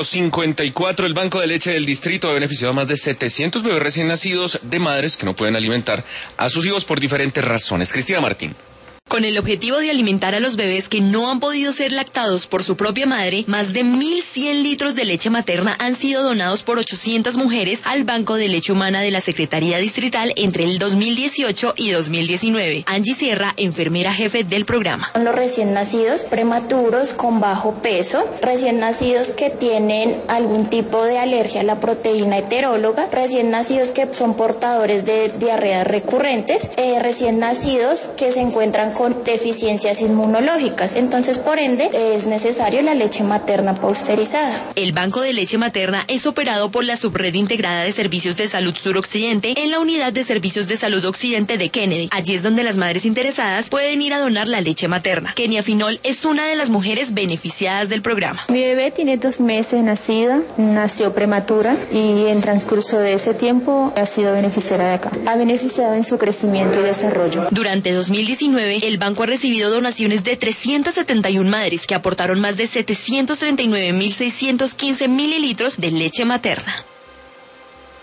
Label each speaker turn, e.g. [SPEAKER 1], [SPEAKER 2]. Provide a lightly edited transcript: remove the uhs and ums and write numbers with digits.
[SPEAKER 1] 54, el Banco de Leche del Distrito ha beneficiado a más de 700 bebés recién nacidos de madres que no pueden alimentar a sus hijos por diferentes razones. Cristina Martín.
[SPEAKER 2] Con el objetivo de alimentar a los bebés que no han podido ser lactados por su propia madre, más de 1.100 litros de leche materna han sido donados por 800 mujeres al Banco de Leche Humana de la Secretaría Distrital entre el 2018 y 2019. Angie Sierra, enfermera jefe del programa.
[SPEAKER 3] Los recién nacidos prematuros con bajo peso, recién nacidos que tienen algún tipo de alergia a la proteína heteróloga, recién nacidos que son portadores de diarreas recurrentes, recién nacidos que se encuentran con deficiencias inmunológicas. Entonces, por ende, es necesario la leche materna pasteurizada.
[SPEAKER 2] El Banco de Leche Materna es operado por la Subred Integrada de Servicios de Salud Suroccidente en la Unidad de Servicios de Salud Occidente de Kennedy. Allí es donde las madres interesadas pueden ir a donar la leche materna. Kenia Finol es una de las mujeres beneficiadas del programa.
[SPEAKER 4] Mi bebé tiene 2 meses nacida, nació prematura y en transcurso de ese tiempo ha sido beneficiaria de acá. Ha beneficiado en su crecimiento y desarrollo.
[SPEAKER 2] Durante 2019, el banco ha recibido donaciones de 371 madres que aportaron más de 739.615 mililitros de leche materna.